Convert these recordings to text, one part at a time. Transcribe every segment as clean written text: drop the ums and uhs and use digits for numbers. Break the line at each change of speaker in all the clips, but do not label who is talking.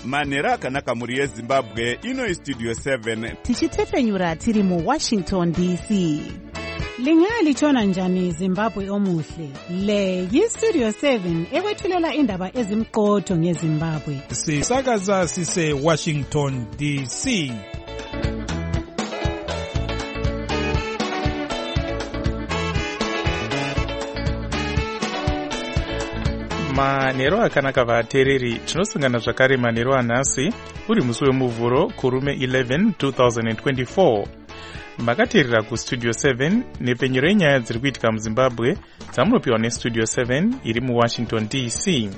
manhero akanaka muri yezimbabwe. Ino Studio 7
tichitepfenyura tiri mu Washington DC.
Lingalitshona njani Zimbabwe omuhle? Le yi-Studio 7 ekwethulela indaba ezimqotho ngeZimbabwe.
Sisakaza sise Washington DC.
Manhero akanaka vatereri, tinosangana zvakare manhero anhasi uri musi wemuvhuro kurume 11 2024. Makateerera kuStudio 7 nepfenyuro yenyaya dziri kuitika muZimbabwe dzamunopiwa neStudio 7 iri muWashington DC.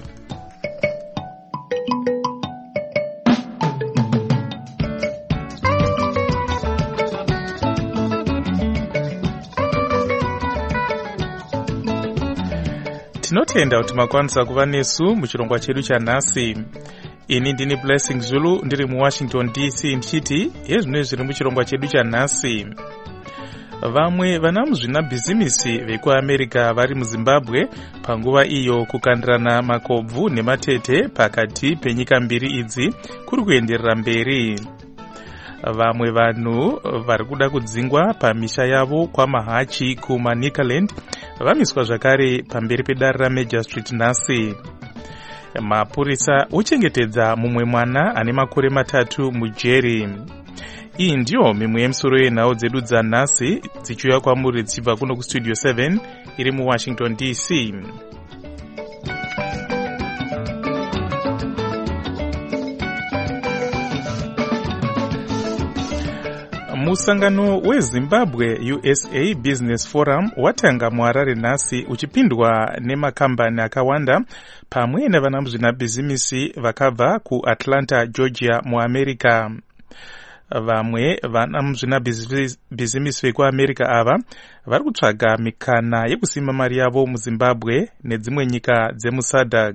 Tinotenda kuti makwanisa kuva nesu muchirongwa chedu chanhasi. Ini ndini Blessing Zulu ndiri muWashington DC ndichiti hezvino zviri muchirongwa chedu chanhasi. Vamwe vana muzvinabhizimisi vekuAmerica vari muZimbabwe panguva iyo kukandirana makobvu nematete pakati penyika mbiri idzi kuri kuenderera mberi. Vamwe vanhu vari kuda kudzingwa pamisha yavo kwamahachi kuManicaland vamiswa zvakare pamberi pedare raMajor Street nhasi. Mapurisa ochengetedza mumwe mwana ane makore 3 mujeri. Iyi ndiyo mimwe yemisoro yenhau dzedu dzanhasi dzichiuya kwamuri dzichibva kuno kuStudio 7 iri muWashington DC. Musangano weZimbabwe USA Business Forum watanga muHarare nhasi uchipindwa nemakambani akawanda pamwe nevana muzvinabhizimisi vakabva kuAtlanta, Georgia muAmerica. Vamwe vana muzvinabhizimisi vekuAmerica ava vari kutsvaga mikana yekusima mari yavo muZimbabwe nedzimwe nyika dzemuSADC.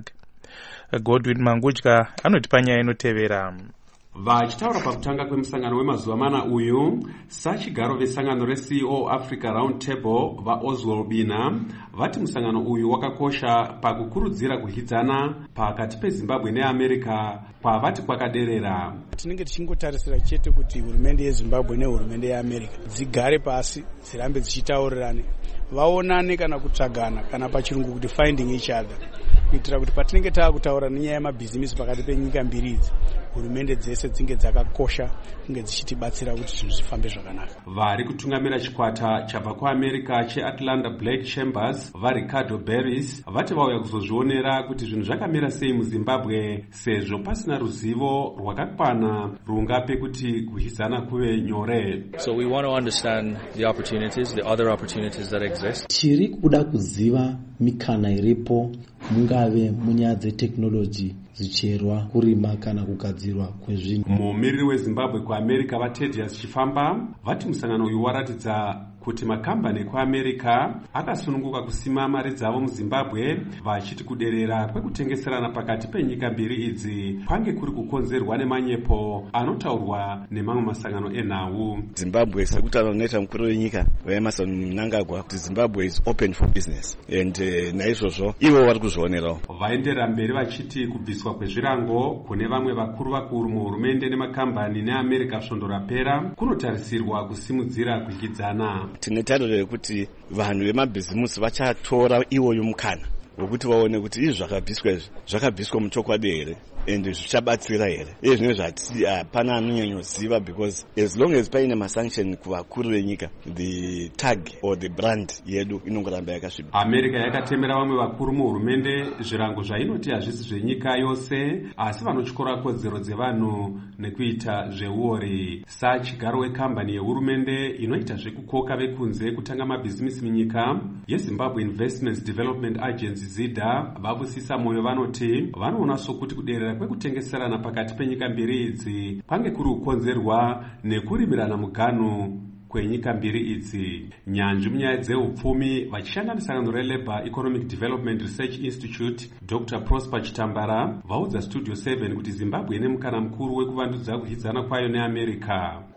Godwin Mangudya anotipa nyaya inotevera.
Vachitaura pakutanga kwemusangano wemazuva mana uyu, sachigaro vesangano reCEO Africa Round Table vaOswald Bina vati musangano uyu wakakosha pakukurudzira kuhidzana pakati peZimbabwe neAmerica kwavati kwakaderera.
Tinenge tichingotarisira chete kuti hurumende yeZimbabwe nehurumende yeAmerica dzigare pasi dzirambe dzichitaurirana, vaonane kana kutsvagana kana pachirungu kuti finding each other, kuitira kuti patinenge taakutaura nenyaya yemabhizimisi pakati penyika mbiri idzi, hurumende dzese dzinge dzakakosha kunge dzichitibatsira kuti zvinhu zvifambe zvakanaka.
Vari kutungamira chikwata chabva kuAmerica cheAtlanta Black Chambers vaRicardo Barris vati vauya kuzozvionera kuti zvinhu zvakamira sei muZimbabwe sezvo pasina ruzivo rwakakwana rungape kuti kuhidzana kuve nyore.
So we want to understand the opportunities, the other opportunities that exist.
Tiri kuda kuziva mikana iripo mungave munyaya dzeteknoloji zicherwa kurima kana kugadzirwa kwezvinhu.
Mumiriri weZimbabwe kuAmerica vaTedious Chifamba vati musangano uyu waratidza kuti makambani ekuAmerica akasununguka kusima mari dzavo muZimbabwe vachiti kuderera kwekutengeserana pakati penyika mbiri idzi kwange kuri kukonzerwa nemanyepo anotaurwa nemamwe masangano enhau.
Zimbabwe sekutaura noita mukuru wenyika weEmerson Mnangagwa kuti Zimbabwe is open for business and naizvozvo ivo vari kuzvionerawo.
Vaenderera mberi vachiti kubviswa kwezvirango kune vamwe vakuru muhurumende nemakambani neAmerica svondo rapera kunotarisirwa kusimudzira kuhidzana.
Tine tariro yekuti vanhu vemabhizimusi vachatora iwoyo mukana wekuti vaone kuti izvi zvakabviswa muchokwadi here and zvichabatsira here. Izvi zvati hapana anonyanyoziva because as long as paine masanction kuvakuru venyika, the tag or the brand yedu inongoramba yakasviba.
America yakatemera vamwe vakuru muhurumende zvirango zvainoti hazvisi zvenyika yose asi vanotyora kodzero dzevanhu nekuita zveuori. Sachigaro wekambani yehurumende inoita zvekukoka vekunze kutanga mabhizimisi munyika yeZimbabwe Investments Development Agency ZIDA vavusisa moyo vanoti vanoona sokuti kuderera kwekutengeserana pakati penyika mbiri idzi kwange kuri kukonzerwa nekurimirana muganhu kwenyika mbiri idzi. Nyanzvi munyaya dzeupfumi vachishanda nesangano reLabour Economic Development Research Institute Dr. Prosper Chitambara vaudza Studio 7 kuti Zimbabwe ine mukana mukuru wekuvandudza kuhidzana kwayo neAmerica.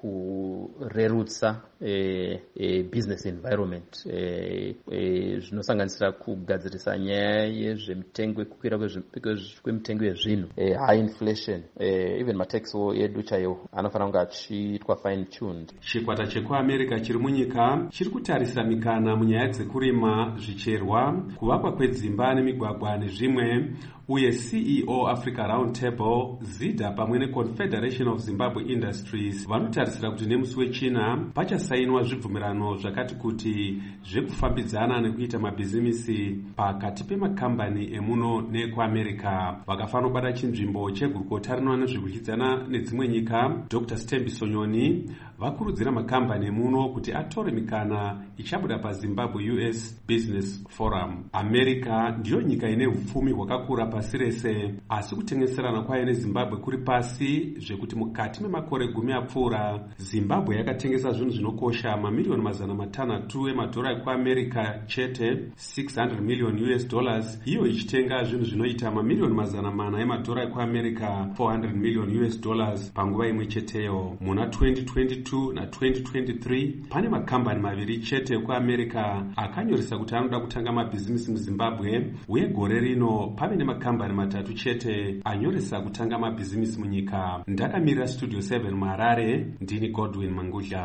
kurerutsa business environment zvinosanganisira kugadzirisa nyaya yezvemitengo, kukwira kwemitengo yezvinhu, high inflation, even matax edu chaiwo anofanira kunge achiitwa fine tuned.
Chikwata chekuamerica chiri munyika chiri kutarisa mikana munyaya dzekurima zvicherwa, kuvakwa kwedzimba nemigwagwa nezvimwe, uye CEO Africa Roundtable ZIDA pamwe neConfederation of Zimbabwe Industries vanotarisira kuti nemusi wechina pachasainwa zvibvumirano zvakati kuti zvekufambidzana nekuita mabhizimisi pakati pemakambani emuno nekuamerica. Vakafanobata chinzvimbo chegurukota rinoona nezvekudyidzana nedzimwe nyika, Dr. Stembi Sonyoni, vakurudzira makambani emuno kuti atore mikana ichabuda paZimbabwe US Business Forum. America ndiyo nyika ine upfumi hwakakura pasi rese, asi kutengeserana kwayo neZimbabwe kuri pasi zvekuti mukati memakore 10 apfuura Zimbabwe yakatengesa zvinhu zvinokosha mamiliyoni mazana matanhatu emadhora ekuamerica chete, $600 million, iyo ichitenga zvinhu zvinoita mamiliyoni mazana mana emadhora ekuamerica $400 million panguva imwe cheteyo. Muna 2022 na 2023 pane makambani maviri chete ekuamerica akanyoresa kuti anoda kutanga mabhizimisi muZimbabwe, uye gore rino pave nemakambani matatu chete anyoresa kutanga mabhizimisi munyika. Ndakamirira Studio 7 muHarare, ndini Godwin Mangudla.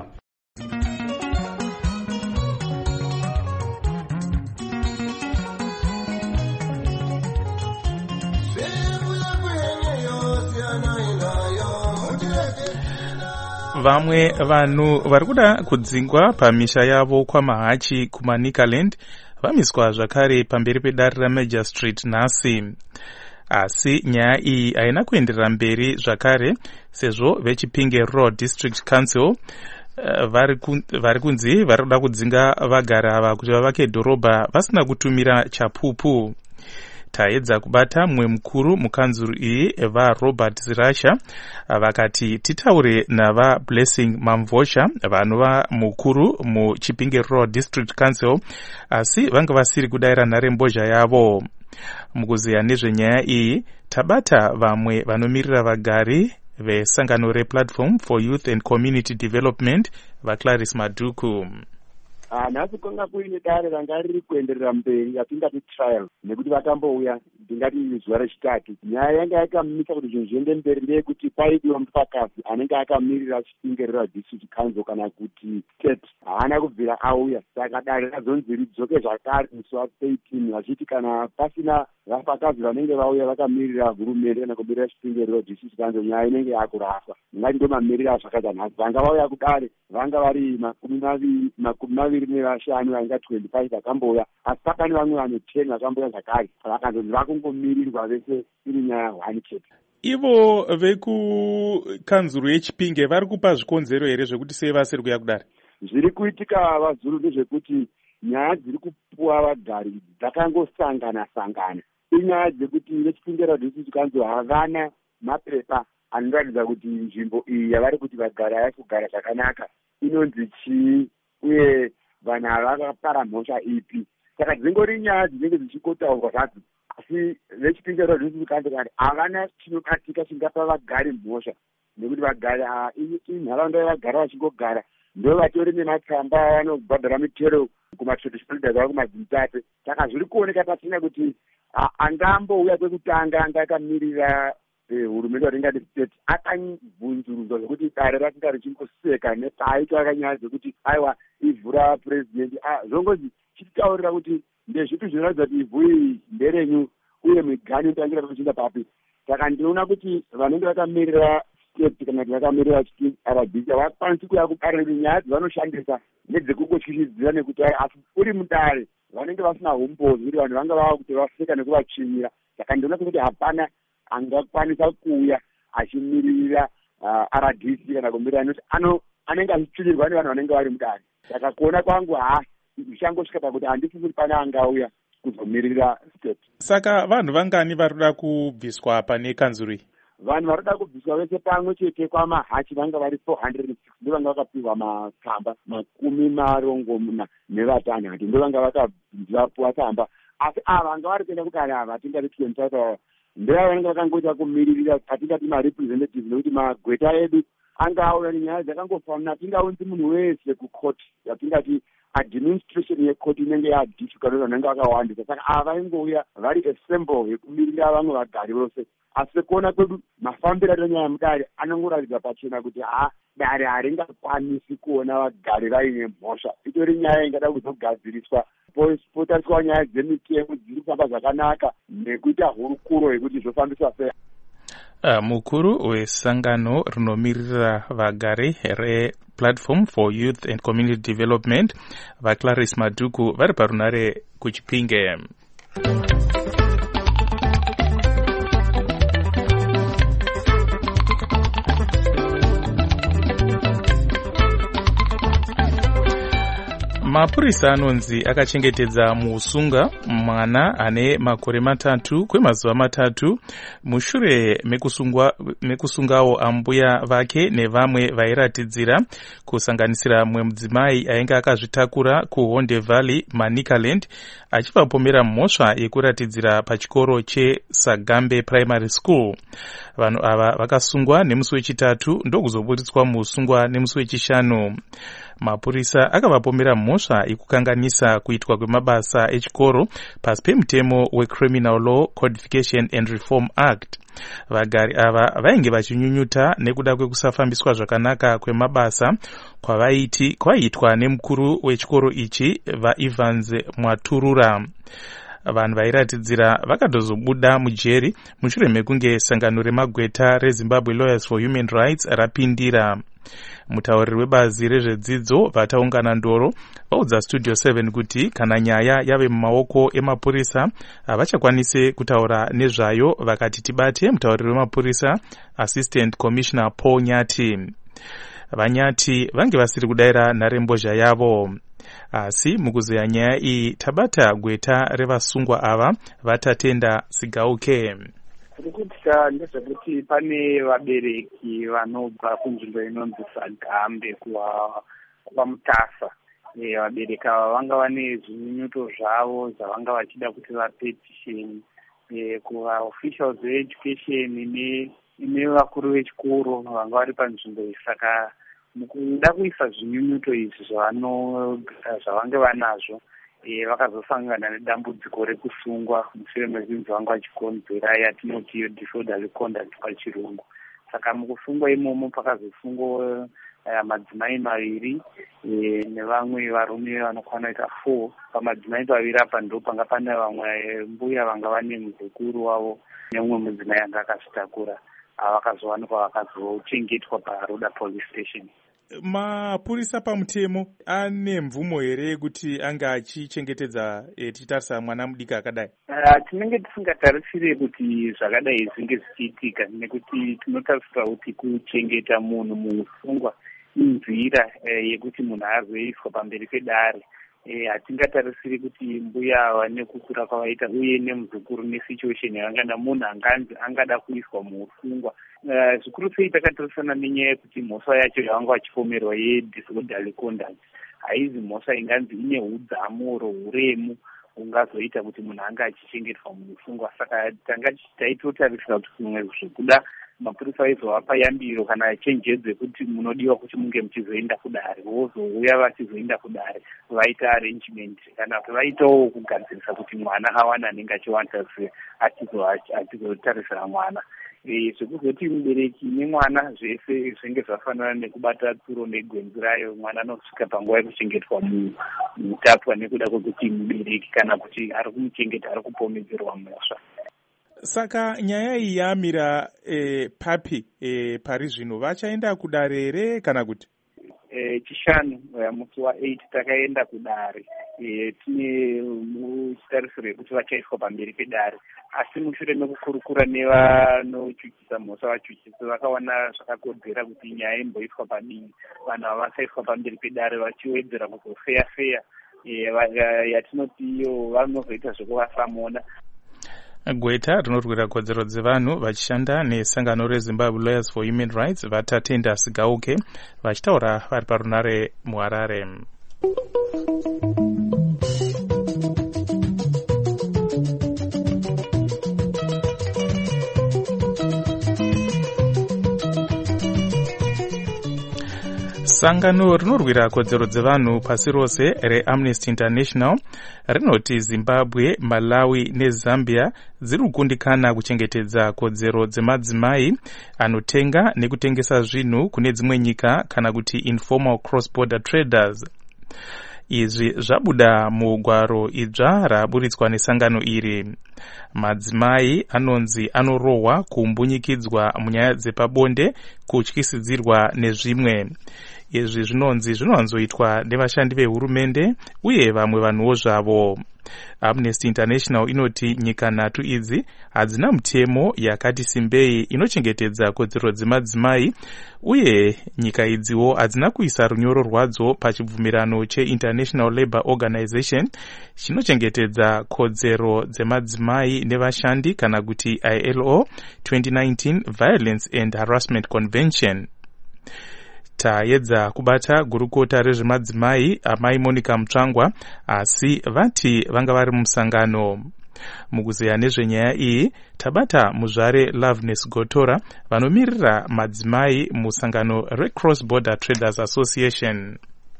Vamwe vanhu vari kuda kudzingwa pamisha yavo kwamahachi kumaNicaland vamiswa zvakare pamberi pedare raMajor Street nhasi. Asi nyaya iyi haina kuenderera mberi zvakare sezvo veChipinge Rural District Council vari kunzi vari kuda kudzinga vagari ava kuti vavake dhorobha vasina kutumira chapupu. Taedza kubata mumwe mukuru mukanzuru iyi vaRobert Zirasha vakati titaure navaBlessing Mamvosha vanova mukuru muChipinge Rural District Council, asi vanga vasiri kudaira nharembozha yavo. Mukuziya nezvenyaya iyi tabata vamwe vanomirira vagari vesangano rePlatform for Youth and Community Development vaClarice Maduku.
Nhasi kwanga kuine dare ranga riri kuenderera mberi yatingati trial, nekuti vakambouya ndingati zuva rechitatu. Nyaya yanga yakamisa kuti zvinhu zviende mberi ndeyekuti paidiwa mupfakazi anenge akamirira Chipinge Rural District Council kana kuti state haana kubvira auya, saka dare razonzi ridzoke zvakare musi wa18 vachiti kana pasina vapfakazi vanenge vauya vakamirira hurumende kana kumirira Chipinge Rural District Council nyaya inenge yakuraswa. Ngati ndo mamiriro azvakaita nhasi. Vanga vauya kudare vanga vari 25 vainga 25 vakambouya, asi pakane vamwe vanhu 10 vakambouya zvakare, vakazonzi vakungomirirwa vese iri nyaya 1 chete.
Ivo vekukanzuru yeChipinge vari kupa zvikonzero here zvekuti sei vasiri kuya kudare?
Zviri kuitika vazuru ndezvekuti nyaya dziri kupuwa vagari dzakangosangana. Inyaya dzekuti veChipinge Rural District Council havana mapepa anoratidza kuti nzvimbo iyi yavari kuti vagari vari kugara zvakanaka inonzi chii, uye vanhu ava vakapara mhosva ipi. Saka dzingori nyaya dzinenge dzichikotaurwa zvadzo, asi veChipinge Rural District Council havana chinobatika chingapa vagari mhosva, nekuti vagari inharaunda yavagara vachingogara ndo vatori nematsamba vanobhadhara mitero kumatraditional leaders avo kumadzitate. Saka zviri kuoneka pasina kuti angambouya kwekutanga anga akamirira hurumende watingati state akabvunzurudza zvokuti dare ratinga richingoseka nepaaitwa akanyaya dzekuti aiwa ivhu rapresident zvongozi chititaurira kuti ndezvipi zvinoratidza kuti ivhu iyi nderenyu uye migani inotangira kuchinda papi. Saka ndinoona kuti vanenge vakamirira state kana kuti vakamirira RDC havakwanisi kuya kudare nekuti nyaya dzavanoshandisa nedzekungotyichidzira nekuti asi uri mudare vanenge vasina homebozi kuti vanhu vanga vava kuti vaseka nekuvachimira. Saka ndinoona kuti hapana angakwanisa kuuya achimirira RDC kana kumirira nekuti anenge achitsivirwa nevanhu vanenge vari mudare. Saka kuona kwangu zvichangosvika pakuti handisi kuti pana angauya kuzomirira state.
Saka vanhu vangani vari kuda kubviswa pane kanzuru iyi?
Vanhu vari kuda kubviswa vese pamwe chete kwamahachi vanga vari 406 ndo vanga vakapihwa matsamba 15 ndo vanga vakapuwa tsamba, asi ava vanga vari kuenda kudare ava atingati 25 ndeva vanenge vakangoita kumiririra atingati marepresentatives, nekuti magweta edu angaona nenyaya dzakangofanana tingaunzi munhu wese kukoti yatingati administration yekoti inenge yadifficult vanenge vakawandisa saka ava vaingouya vari assemble yekumirira vamwe vagari vose asi kuona kwedu mafambiro ato nyaya yemudare anongoratidza pachena kuti dare haringakwanisi kuona vagari vaine mhosva itori nyaya ingada kuzogadziriswa potariswa nyaya dzemitemo dziri kufamba zvakanaka nekuita hurukuro yekuti zvofambiswa sei.
Mukuru wesangano rinomirira vagari replatform for youth and community development vaClarice Maduku vari parunare kuChipinge. Mapurisa anonzi akachengetedza muusunga mwana ane makore 3 kwemazuva 3 mushure mekusungawo ambuya vake nevamwe vairatidzira kusanganisira mumwe mudzimai ainge akazvitakura kuHonde Valley Manicaland achivapomera mhosva yekuratidzira pachikoro cheSagambe Primary School. Vanhu ava vakasungwa nemusi wechitatu ndokuzoburitswa muusungwa nemusi wechishanu. Mapurisa akavapomera mhosva yekukanganisa kuitwa kwemabasa echikoro pasi pemutemo weCriminal Law Codification and Reform Act. Vagari ava vainge vachinyunyuta nekuda kwekusafambiswa zvakanaka kwemabasa kwaiitwa nemukuru wechikoro ichi vaEvans Mwaturura. Vanhu vairatidzira vakatozobuda mujeri mushure mekunge sangano remagweta reZimbabwe Lawyers for Human Rights rapindira. Mutauriri webazi rezvedzidzo vataungana ndoro vaudza Studio 7 kuti kana nyaya yave mumaoko emapurisa havachakwanise kutaura nezvayo, vakati tibate mutauriri wemapurisa Assistant Commissioner Paul Nyati. Vanyati vange vasiri kudaira nharembozha yavo. Asi mukuzeya nyaya iyi tabata gweta revasungwa ava vatatenda Sigauke.
Kurikutya ndezvekuti pane vabereki vanobva kunzvimbo inonzi Sagambe kuva Mutasa. Vabereki ava vanga vane zvinyunyuto zvavo zvavanga vachida kuti vapetisheni kuva officials veeducation nevakuru vechikoro vanga vari panzvimbo iyi. Saka mukuda kuisa zvinyunyuto izvi zvavange vanazvo vakazosangana nedambudziko rekusungwa mushure mekunzi vanga vachikonzera yatinoti disorderly conduct pachirungu. Saka mukusungwa imomo pakazosungwa madzimai 2 nevamwe varume vanokwana kuita 4. Pamadzimai 2 apa ndo panga pane vamwe mbuya vanga vane muzukuru wavo nemumwe mudzimai anga akazvitakura vakazowanikwa vakazochengetwa paRuda Police Station.
Mapurisa pamutemo ane mvumo here yekuti anga achichengetedza tichitarisa mwana mudiki akadai?
Tinenge tisingatarisire kuti zvakadai zvinge zvichiitika nekuti tinotarisira kuti kuchengeta munhu muusungwa inzira yekuti munhu azoiswa pamberi pedare. Hatingatarisiri kuti mbuya vane kukura kwavaita uye nemuzukuru nesituation yavangana munhu angada kuiswa muusungwa. Zvikuru sei takatarisana nenyaya yekuti mhosva yacho yavanga vachipomerwa yedisorderly conduct haizi mhosva inganzi ine udzamu huremu ungazoita kuti munhu anga achichengetwa muusungwa. Saka tanga taitotarisira kuti kumwe zvekuda mapurisa vaizovapa yambiro kana chenjedzo yekuti munodiwa kuti munge muchizoenda kudare, vozouya vachizoenda kudare vaita arrangement kana kuti vaitawo kugadzirisa kuti mwana awana anenge achiwanda achizotarisira mwana. Zvekuzoti mubereki nemwana zvese zvinge zvafanana nekubata tsuro negwenzi rayo, mwana anosvika panguva yekuchengetwa mutapwa nekuda kwekuti mubereki kana kuti ari kumuchengeta ari kupomedzerwa mhosva.
Saka nyaya iyi yamira papi pari zvino vachaenda kudare here kana kuti?
Chishanu musi wa8 takaenda kudare. Tine mutarisiro yekuti vachaiswa pamberi pedare, asi mushure mekukurukura nevanochuchisa mhosva vachuchisi vakaona zvakakodzera kuti nyaya imboiswa padii, vanhu ava vasaiswa pamberi pedare vachiwedzera kuzofeya yatinoti iyo vanozoita zvekuvasamona.
Gweta rinorwira kodzero dzevanhu vachishanda nesangano reZimbabwe Lawyers for Human Rights vatatenda Sigauke vachitaura vari parunare muHarare. Sangano rinorwira kodzero dzevanhu pasi rose reAmnesty International rinoti Zimbabwe, Malawi neZambia ziri kugundikana kuchengetedza kodzero dzemadzimai anotenga nekutengesa zvinhu kune dzimwe nyika kana kuti informal cross-border traders. Izvi zvabuda mugwaro idzva raburitswa nesangano iri. Madzimai anonzi anorohwa kumbunyikidzwa munyaya dzepabonde, kutyisidzirwa nezvimwe. Izvi zvinonzi zvinowanzoitwa nevashandi vehurumende uye vamwe vanhuwo zvavo. Amnesty International inoti nyika 3 idzi hadzina mutemo yakati simbei inochengetedza kodzero dzemadzimai, uye nyika idziwo hadzina kuisa runyoro rwadzo pachibvumirano cheInternational Labour Organization chinochengetedza kodzero dzemadzimai nevashandi kana kuti ILO 2019 Violence and Harassment Convention. Taedza kubata gurukota rezvemadzimai amai Monica Mutsvangwa, asi vati vanga vari musangano. Mukuzeya nezvenyaya iyi tabata muzvare Loveness Gotora vanomirira madzimai musangano reCross Border Traders Association.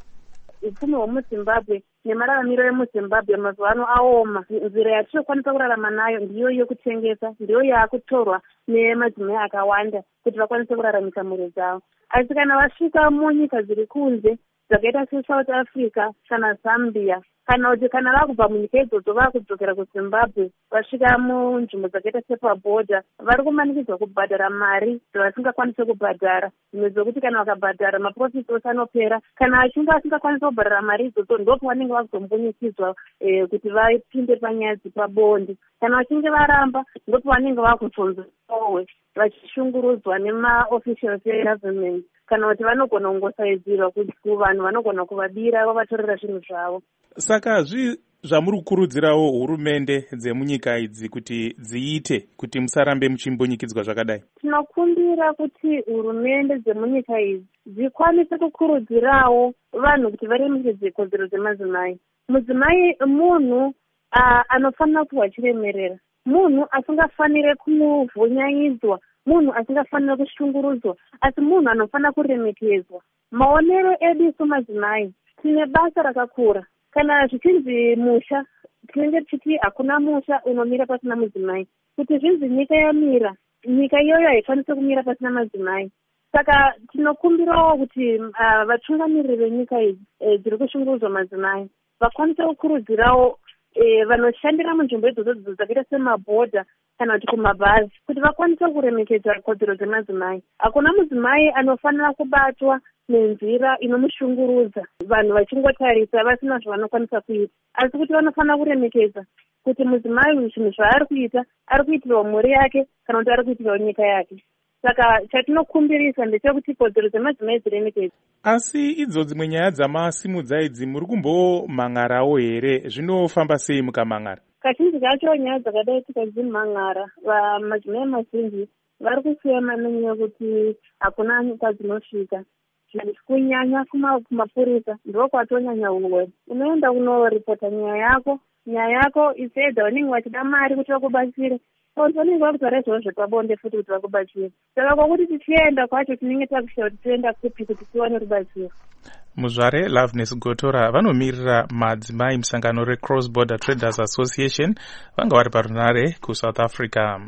Upfumi hwemuZimbabwe nemararamiro emuZimbabwe mazuva ano aoma. Nzira yatinokwanisa kurarama nayo ndiyo yokutengesa, ndiyo yakutorwa nemadzimai akawanda kuti vakwanise kuraramisa mhuri dzavo. Asi kana vasvika munyika dziri kunze dzakaita seSouth Africa kana Zambia, kana kuti kana vakubva munyika idzodzo vakudzokera kuZimbabwe vasvika munzvimbo dzakaita sepabhodha, vari kumanikidzwa kubhadhara mari dzavasingakwanise kubhadhara. Dzimwe dzokuti kana vakabhadhara maprofits ose anopera. Kana achinge asingakwanise kubhadhara mari idzodzo ndipo vanenge vakuzombunyikidzwa kuti vapinde panyaya dzepabonde. Kana vachinge varamba ndipo vanenge vakuzonzowe vachishungurudzwa nemaofficials egovernment, kana kuti vanogona kungosaidzirwa kuvanhu vanogona kuvabira vavatorera zvinhu zvavo.
Saka zvamuri kukurudzirawo hurumende dzemunyika idzi kuti dziite kuti musarambe muchimbunyikidzwa zvakadai?
Tinokumbira kuti hurumende dzemunyika idzi dzikwanise kukurudzirawo vanhu kuti varemekedze kodzero dzemadzimai. Mudzimai munhu anofanira kuva achiremerera, munhu asingafanire kuvhunyanyidzwa, munhu asingafanire kushungurudzwa, asi munhu anofanira kuremekedzwa. Maonero edu somadzimai tine basa rakakura. Kana zvichinzi musha, tinenge tichiti hakuna musha unomira pasina mudzimai. Kuti zvinzi nyika yamira, nyika iyoyo haikwanisi kumira pasina madzimai. Saka tinokumbirawo kuti vatungamiriri venyika idzi dziri kushungurudzwa madzimai vakwanise kukurudzirawo vanoshandira munzvimbo idzodzo dzakaita semabhodha kana kuti kumabhazi kuti vakwanise kuremekedza kodzero dzemadzimai. Hakuna mudzimai anofanira kubatwa nenzira inomushungurudza, vanhu vachingotarisa vasina zvavanokwanisa kuita, asi kuti vanofanira kuremekedza kuti mudzimai zvinhu zvaari kuita ari kuitirawo mhuri yake kana kuti ari kuitirawo nyika yake. Saka chatinokumbirisa ndechekuti kodzero dzemadzimai dziremekedzwe.
Asi idzo dzimwe nyaya dzamasimudza idzi muri kumbomhan'arawo here? Zvinofamba sei mukamhan'ara?
Kazhinji kacho nyaya dzakadai tikadzimhan'ara, madzimai mazhinji vari kusiyama nenyaya kuti hakuna nyika dzinosvika. Kunyanya kumapurisa ndiko kwatonyanya uwe. Unoenda unoripota nyaya yako isedza vanenge vachida mari kuti vakubatsire. Vanenge vakuzara izvozvo zvepabonde futi kuti vakubatsire. Saka kwakuti tichienda kwacho tinenge takushaura kuti tienda kupi kuti tiwane rubatsiro.
Muzvare Loveness Gotora vanomirira madzimai musangano reCross Border Traders Association vanga vari parunare kuSouth Africa.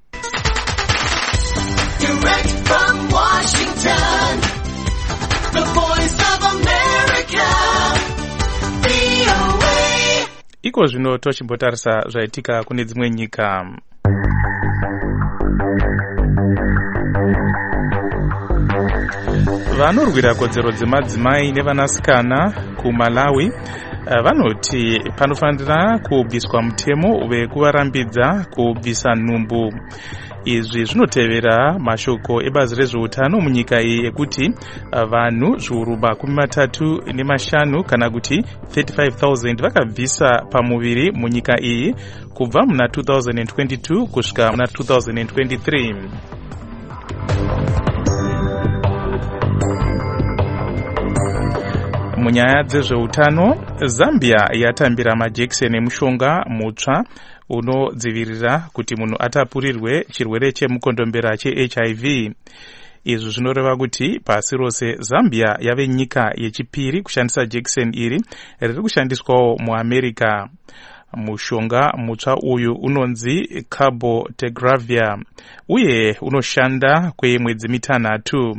Direct from Washington, the voice of America, VOA.
Iko zvino tochimbotarisa zvaitika kune dzimwe nyika. Vanorwira kodzero dzemadzimai nevanasikana kuMalawi vanoti panofanira kubviswa mutemo wekuvarambidza kubvisa nhumbu. Izvi zvinotevera mashoko ebazi rezveutano munyika iyi ekuti vanhu zviuru 35 kana kuti 35,000 vakabvisa pamuviri munyika iyi kubva muna 2022 kusvika muna 2023. Munyaya dzezveutano, Zambia yatambira majekiseni emushonga mutsva unodzivirira kuti munhu atapurirwe chirwere chemukondombera cheHIV. izvi zvinoreva kuti pasi rose Zambia yave nyika yechipiri kushandisa jekiseni iri riri kushandiswawo muAmerica. Mushonga mutsva uyu unonzi cabotegravir uye unoshanda kwemwedzi mitanhatu.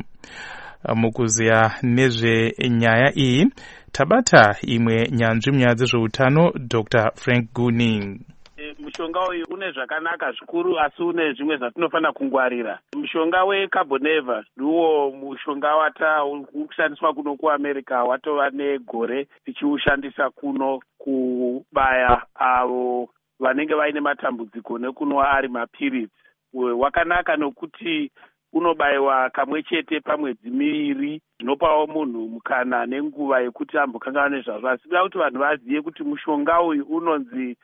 Mukuziya nezvenyaya iyi tabata imwe nyanzvi munyaya dzezveutano Dr. Frank Gooning.
Mushonga uyu une zvakanaka zvikuru asi une zvimwe zvatinofanira kungwarira. Mushonga weCarboneva ndiwo mushonga urikushandiswa kuno kuAmerica, watova negore tichiushandisa kuno kubaya avo vanenge vaine matambudziko nekunwa ari mapiritsi. Wakanaka nokuti unobayiwa kamwe chete pamwedzi miviri, zvinopawo munhu mukana nenguva yekuti ambokangana nezvazvo. Asi kuda kuti vanhu vazive kuti mushonga uyu unonzi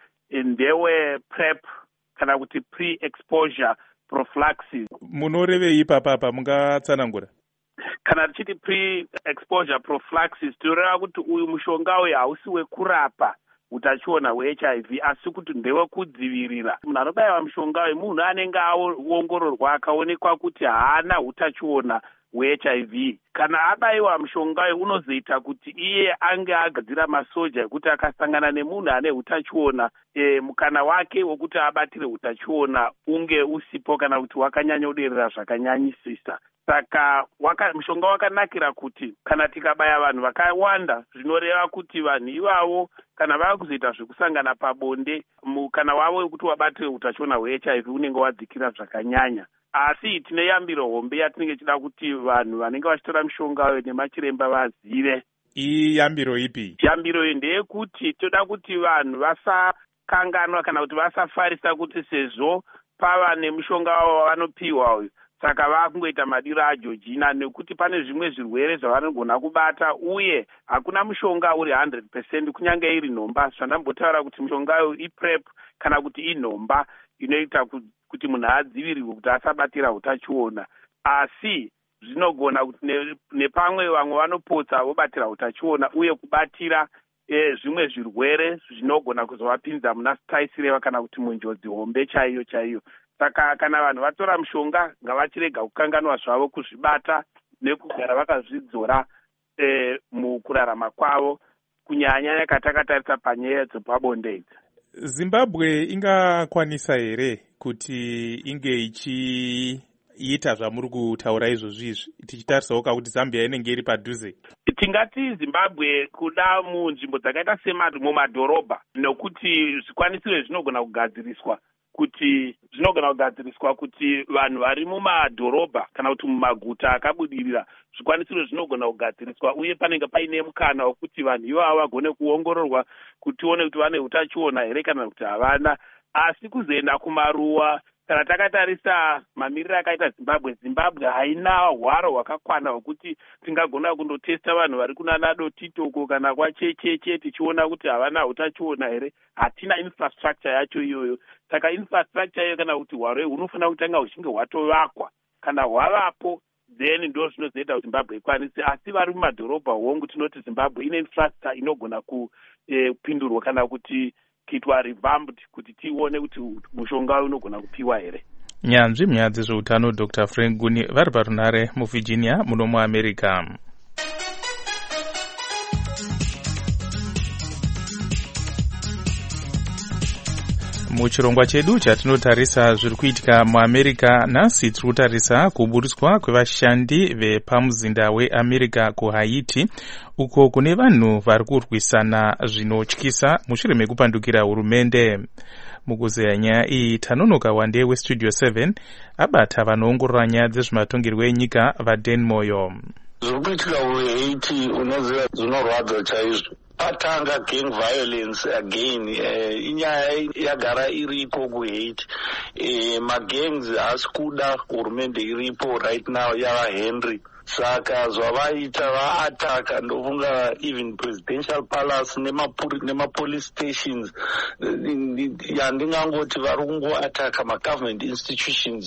ndewe PrEP kana kuti pre-exposure prophylaxis.
Munorevei ipapa mungatsanangura?
Kana tichiti pre-exposure prophylaxis tinoreva kuti uyu mushonga uyu hausi wekurapa utachiona hweHIV asi kuti ndewekudzivirira. Munhu anobayiwa mushonga uyu munhu anenge aongororwa akaonekwa kuti haana utachiona hweHIV. Kana abayiwa mushonga uyu unozoita kuti iye ange agadzira masoja ekuti akasangana nemunhu ane utachiona mukana wake wekuti abatire utachiona unge usipo kana kuti wakanyanyoderera zvakanyanyisisa. Saka mushonga wakanakira kuti kana tikabaya vanhu vakawanda zvinoreva kuti vanhu ivavo kana vava kuzoita zvekusangana pabonde mukana wavo wekuti wabatire utachiona hweHIV unenge wadzikira zvakanyanya. Asi tine yambiro hombe yatinenge tichida kuti vanhu vanenge vachitora mushonga uyu nemachiremba vazive.
Iyi yambiro ipi?
Yambiro iyi ndeyekuti toda kuti vanhu vasakanganwa kana kuti vasafarisa kuti sezvo pava nemushonga wavo wavanopiwa uyu saka vakungoita madiro aJorgina, nekuti pane zvimwe zvirwere zvavanogona kubata uye hakuna mushonga uri 100% kunyange iri nhomba. Zvandambotaura kuti mushonga uyu iPrEP kana kuti inhomba inoita kuti munhu adzivirirwe kuti asabatira utachiona. Asi zvinogona kuti nepamwe vamwe vanopotsa vobatira utachiona uye kubatira zvimwe zvirwere zvinogona kuzovapinza muna sitaisireva kana kuti munjodzi hombe chaiyo chaiyo. Saka kana vanhu vatora mushonga ngavachirega kukanganwa zvavo kuzvibata nekugara vakazvidzora mukurarama kwavo kunyanya katakatarisa panyaya dzepabonde idzi.
Zimbabwe ingakwanisa here kuti inge ichiita zvamuri kutaura izvozvizvi tichitarisawo kuti Zambia inenge iri padhuze?
Tingati Zimbabwe kuda munzvimbo dzakaita mumadhorobha nokuti zvikwanisiro zvinogona kugadziriswa kuti vanhu vari mumadhorobha kana kuti mumaguta akabudirira zvikwanisiro zvinogona kugadziriswa uye panenge paine mukana wekuti vanhu ivavo vagone kuongororwa kuti tione kuti vane utachiona here kana kuti havana. Asi kuzoenda kumaruwa kana takatarisa mamiriro akaita Zimbabwe haina hwaro hwakakwana hwekuti tingagona kundotesta vanhu vari kunana Dotitoko kana kwachecheche tichiona kuti havana utachiona here. Hatina infrastructure yacho iyoyo. Saka infrastructure iyoyo kana kuti hwaro hunofanira kutanga huchinge hwatovakwa. Kana hwavapo then ndo zvinozoita kuti Zimbabwe ikwanise. Asi vari mumadhorobha hongu tinoti Zimbabwe ine infrastructure inogona kupindurwa kana kuti kuitwa revamped kuti tione kuti mushonga unogona kupiwa here.
Nyanzvi munyaya dzezveutano Dr. Frank Gooning vari parunare muVirginia muno muAmerica. Muchirongwa chedu chatinotarisa zviri kuitika muAmerica nhasi tiri kutarisa kuburiswa kwevashandi vepamuzinda weAmerica kuHaiti uko kune vanhu vari kurwisana zvinotyisa mushure mekupandukira hurumende. Mukuzeya nyaya iyi tanonoka wande weStudio 7 abata vanoongorora nyaya dzezvematongerwo enyika vaDan Moyo.
Zviri kuitika kuHaiti unoziva zvinorwadza chaizvo. Patanga gang violence again, inyaya yagara iripo kuHaiti. Magangs haasi kuda hurumende iripo right now yava Henry. Saka zvavaita vaataka ndofunga even presidential palace nemapolice stations. Yandingangoti vari kungoataka magovernment institutions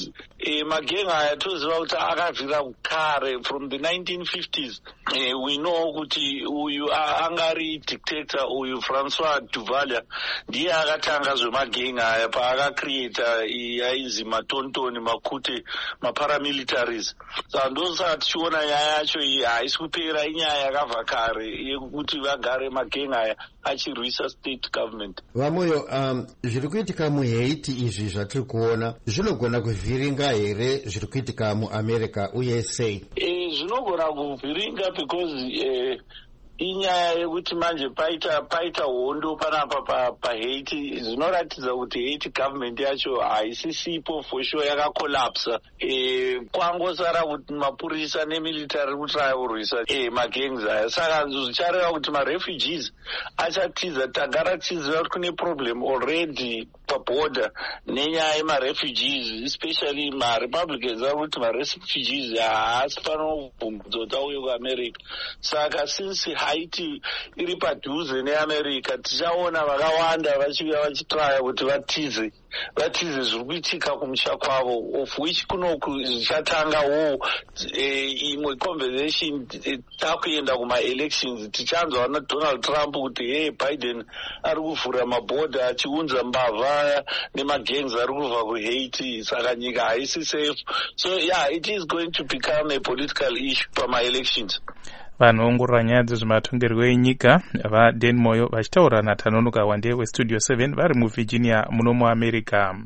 magenga aya toziva kuti akabvira kare from the 1950s. We know kuti uyu angari dictator uyu Francois Duvalier ndiye akatanga zvemagenga aya paakacreata yaizi matontoni makute maparamilitaries. Saka ndosaka tichiona nyaya yacho iyi haisi kupera, inyaya yakabva kare yekuti vagare magenga aya achirwisa state government.
Vamoyo, zviri kuitika muHaiti izvi zvatiri kuona zvinogona kuvhiringa here zviri kuitika muAmerica uye sei?
Zvinogona kuvhiringa because inyaya yekuti manje paita hondo panapa paHaiti zvinoratidza kuti Haiti government yacho haisisipo for sure, yakakolapsa. Kwangosara kuti mapurisa nemilitary kutraya kurwisa magangs aya. Saka zvichareva kuti marefugees achatiza, tagara tiziva kuti kune problem already paborder nenyaya yemarefugees, especially marepublicans ari kuti marefugees haasi panobvumbudzota uye kuAmerica. Saka since Haiti iri padhuze neAmerica, tichaona vakawanda vachiuya vachitraya kuti vatize zviri kuitika kumusha kwavo, of which kunoku zvichatanga imwe conversation takuenda kuma-elections. Tichanzwa naDonald Trump kuti hey, Biden ari kuvhura mabhodha achiunza mbavha nemagangs ari kubva kuHaiti, saka nyika haisi safe. So yeah, it is going to become a political issue pama-elections.
Vanoongorora nyaya dzezvematongerwo enyika vaDan Moyo vachitaura naTanonoka Wande weStudio 7 vari muVirginia muno muAmerica.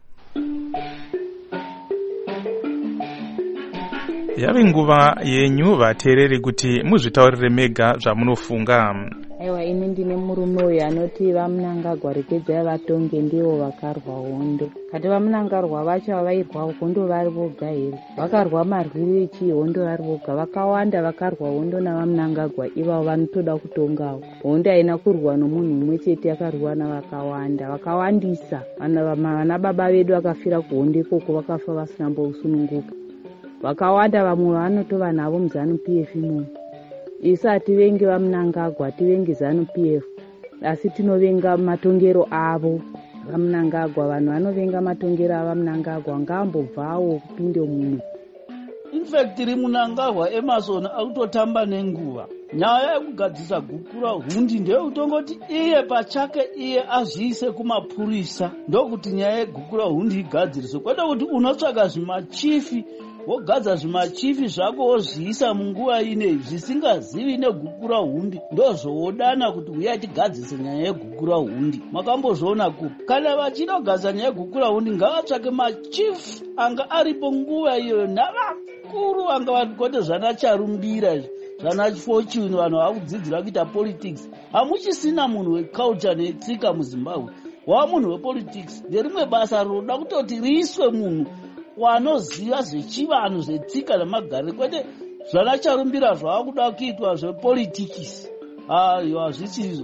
Yave nguva yenyu vateereri kuti muzvitaurire mega zvamunofunga.
Aiwa, ini ndine murume uyu anoti vamunangagwa rekedzai vatonge ndivo vakarwa hondo. Kati vamunangarwa vacho vairwa hondo vari voga here? Vakarwa marwiri echihondo vari voga? Vakawanda vakarwa hondo navamunangagwa ivavo vanotoda kutongawo. Hondo haina kurwa nomunhu mumwe chete, yakarwa navakawanda, vakawandisa. Vana baba vedu vakafira kuhondo ikoko, vakafa vasina mbosununguka. Vakawanda vamwe vanotova navo muZANU-PF imomo. Isu hativengi vamunangagwa, tivengi ZANU-PF, asi tinovenga matongero avo vamunangagwa. Vanhu vanovenga matongero avamunangagwa ngambobvawo kupinde muno.
In fact, iri munangagwa Emerson akutotamba nenguva. Nyaya yekugadzisa gukura hundi ndeyekutongoti iye pachake iye azviise kumapurisa, ndokuti nyaya yegukura hundi igadziriswe. Kwete kuti unotsvaga zvimachifi wogadza zvimachifi zvako wozviisa munguva ine zvisingazivi negukura hundi, ndozvoodana kuti uya tigadzise nyaya yegukura hundi. Makambozviona kupi? Kana vachinogadzisa nyaya yegukura hundi ngavatsvake machifi anga aripo nguva iyoyo navakuru anga vakote zvana Charumbira zvana Fortune, vanhu vakudzidzira kuita politics. Hamuchisina munhu weculture netsika muZimbabwe, wava munhu wepolitics. Nderimwe basa rinoda kutoti riiswe munhu wanoziva zvechivanhu zvetsika nemagariro, kwete zvana Charumbira zvavakuda kuitwa zvepolitics. Aiwa, zvichizvo.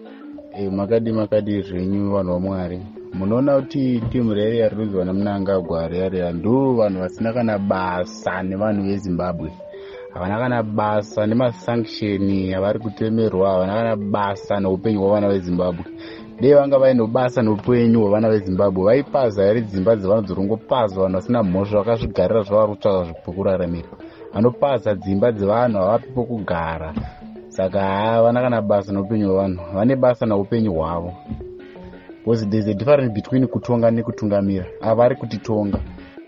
Makadi zvenyu vanhu vaMwari. Munoona kuti timu rere yarinzwa namunangagwa rere ndo vanhu vasina kana basa nevanhu veZimbabwe. Havana kana basa nemasanction avari kutemerwa, havana kana basa neupenyu hwavana veZimbabwe. Dei vanga vaine basa neupenyu hwavana veZimbabwe, vaipaza here dzimba dzevanhu dzorongopazwa vanhu vasina mhosva vakazvigarira zvavari kutsvaga zvekuraramira. Vanopaza dzimba dzevanhu havapi pokugara. Saka havana kana basa neupenyu hwavanhu, vane basa neupenyu hwavo. Because there is a difference between kutonga nekutungamira. Avari kutitonga.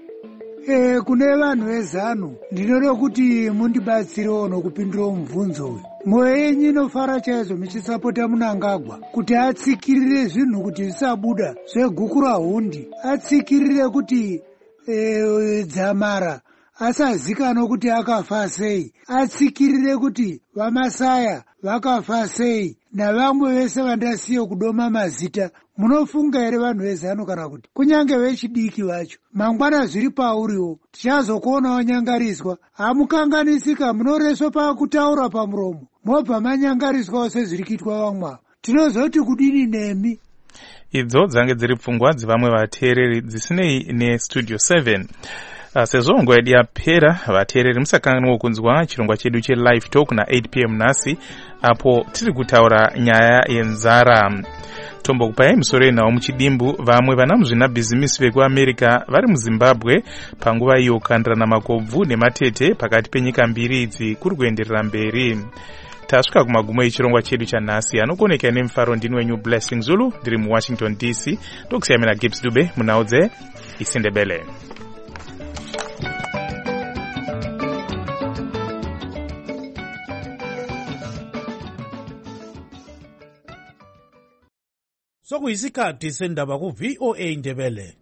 Kune vanhu veZANU ndinoda kuti mundibatsirewo nokupindurawo mubvunzo uyu. Mwoyo yenyu inofara chaizvo muchisapota Munangagwa kuti atsikirire zvinhu kuti zvisabuda zvegukura hundi, atsikirire kuti Dzamara asazikanwa kuti akafa sei, atsikirire kuti vaMasaya vakafa sei navamwe vese vandasiye kudoma mazita. Munofunga here vanhu veZANU kana kuti kunyange vechidiki vacho mangwana zviri pauriwo tichazokuonawo nyangariswa? Hamukanganisika, munoreswa pakutaura pamuromo mobva manyangariswawo sezviri kuitwa vamwe. Tinozoti kudini nemi?
Idzo dzange dziri pfungwa dzevamwe vateereri dzisinei neStudio 7. sezongo yadi yapera vateereri musakanganwa kunzwa chirongwa chedu chelive talk na 8 pm nhasi apo tiri kutaura nyaya yenzara. Tombokupai musoro yenhau muchidimbu vamwe vana muzvinabhizimisi vekuamerica vari muzimbabwe panguva iyo kukandirana makobvu nematete pakati penyika mbiri idzi kuri kuenderera mberi. Tasvika kumagumo echirongwa chedu chanhasi. Anokoneka nemufaro ndini wenyu Blessing Zulu ndiri muwashington DC ndokusiyamira Gibbs Dube munhau dzeIsindebele.
sokuyisikhathi sendaba ku VOA Ndebele.